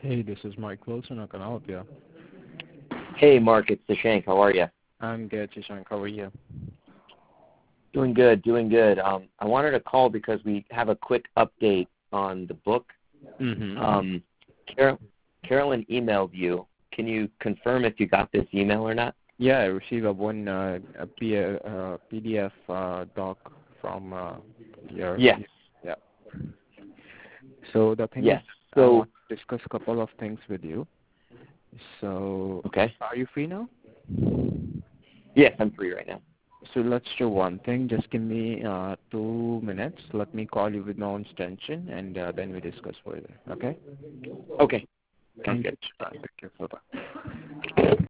Hey, this is Mike Wilson. How can I help you? Hey, Mark, it's Dashank. How are you? I'm good, Shashank. How are you? Doing good, doing good. I wanted to call because we have a quick update on the book. Mm-hmm. Carolyn emailed you. Can you confirm if you got this email or not? Yeah, I received PDF doc from your. Yes. Yeah. So the thing is, Yes. I So, want to discuss a couple of things with you. So, okay. are you free now? Yes, I'm free right now. So let's do one thing. Just give me 2 minutes. Let me call you with no extension, and then we discuss further. Okay? Okay. Sounds Thank good. you. Thank you. Bye-bye.